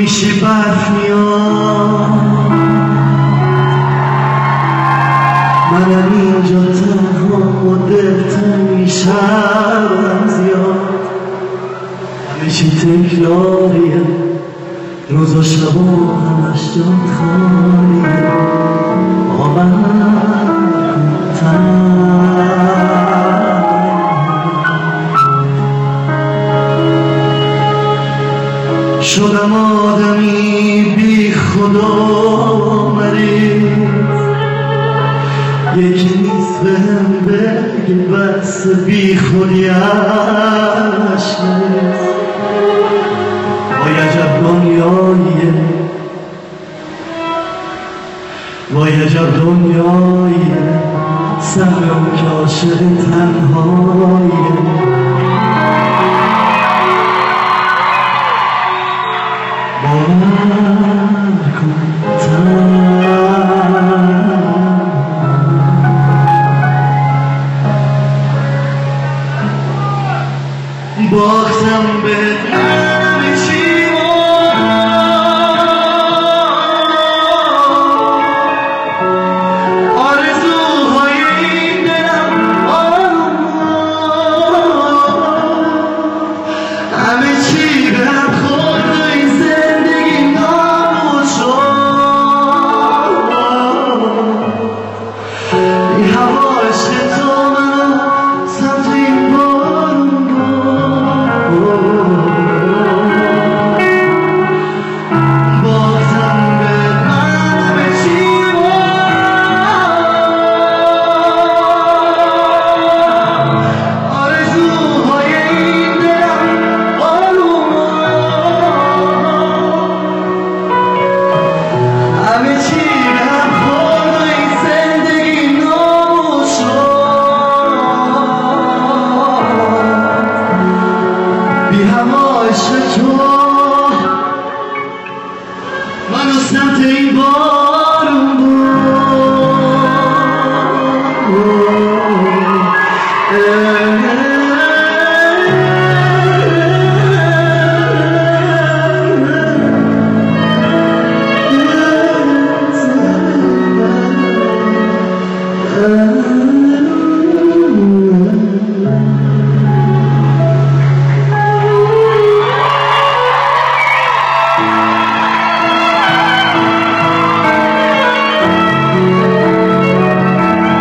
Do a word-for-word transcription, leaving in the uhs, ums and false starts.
میشه برف میاد، منم اینجا تنها و دلتنگ میشم زیاد. همه چی تکراریه، روز و شب و همش جات خالیه. باور کن شدم آدمی بی خدا مریض، یکی نیست بهم بگه بس بی خودیش نیست. وای عجب دنیاییه، وای عجب دنیاییه، سهرم که عاشق تنهاییه. باور کن باختم به همه چی آرزوهای این دلم آروم همه چی به هم خورد و این زندگی نابود شد. این هوا عشق تو منو سمت این بارون عشق تو منو سمت این بارون بود.